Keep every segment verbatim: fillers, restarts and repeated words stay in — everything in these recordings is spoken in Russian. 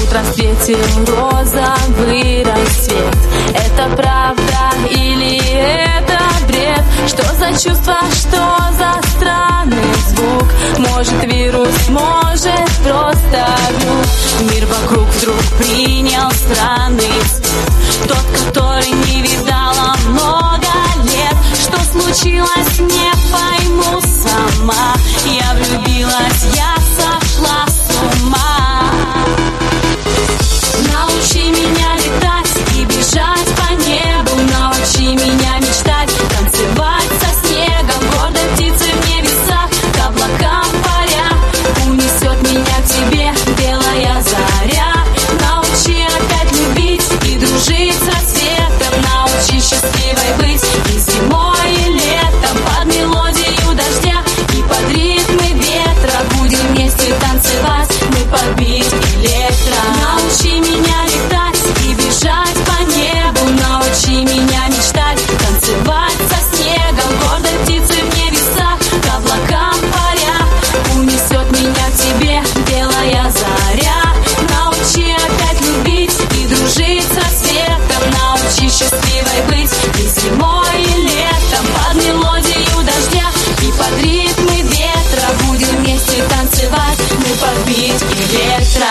в рассвете розовый рассвет. Это правда или это бред? Что за чувство, что за странный звук? Может вирус, может просто глюк. Мир вокруг вдруг принял странный цвет, тот, который не видала много лет. Что случилось, не пойму сама. Я влюбилась, я сошла с ума. Научи меня летать и бежать по небу. Научи меня мечтать, танцевать со снегом. Гордой птицей в небесах, к облакам паря. Унесет меня к тебе белая заря. Научи опять любить и дружить со светом. Научи счастливой быть и зимой, и летом. Под мелодию дождя и под ритмы ветра будем вместе танцевать, мы под бит электро. Научи меня летать и бежать по небу. Научи меня мечтать, танцевать со снегом. Гордой птицей в небесах, к облакам паря. Унесет меня к тебе белая заря. Научи опять любить и дружить со светом. Научи счастливой быть и зимой, и летом. Под мелодию дождя и под ритмы ветра будем вместе танцевать, мы под бит электро.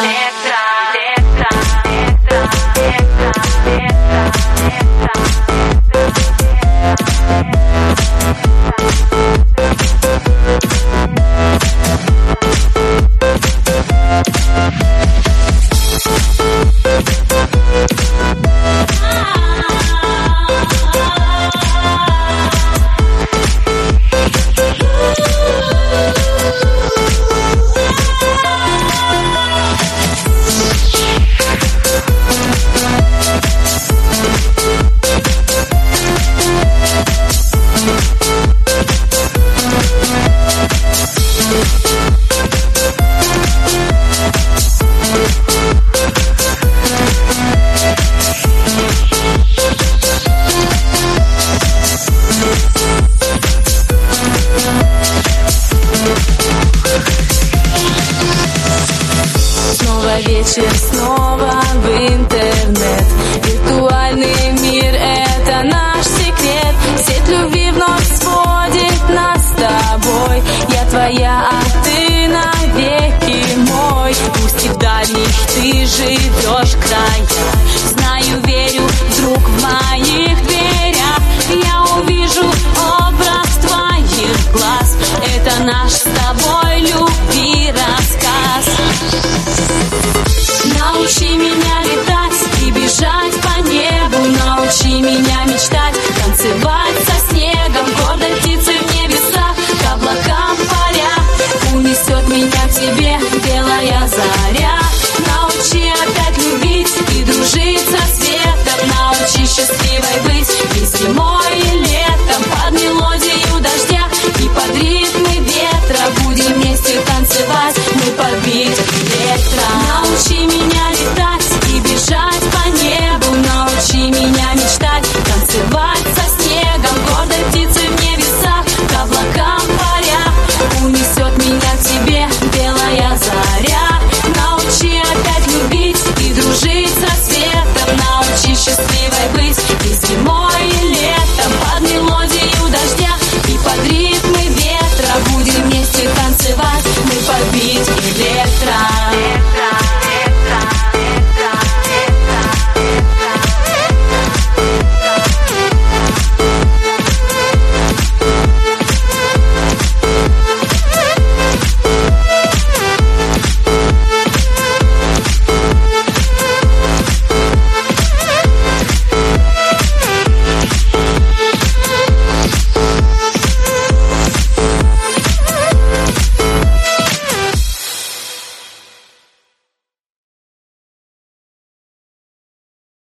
Вечер снова в интернет. Виртуальный мир — это наш секрет. Сеть любви вновь сводит нас с тобой. Я твоя, а ты навеки мой. Пусть и в дальних ты живешь краях. Знаю, верю, вдруг в моих дверях я увижу образ твоих глаз. Это наш с тобой любви рассказ. Научи меня летать и бежать по небу. Научи меня мечтать, танцевать со снегом. Гордой птицей в небесах, к облакам паря. Унесет меня к тебе белая заря. Научи опять любить и дружить со светом. Научи счастливой быть и зимой, и летом. Под мелодию дождя и под ритмы ветра будем вместе танцевать, мы под бит электро. Научи меня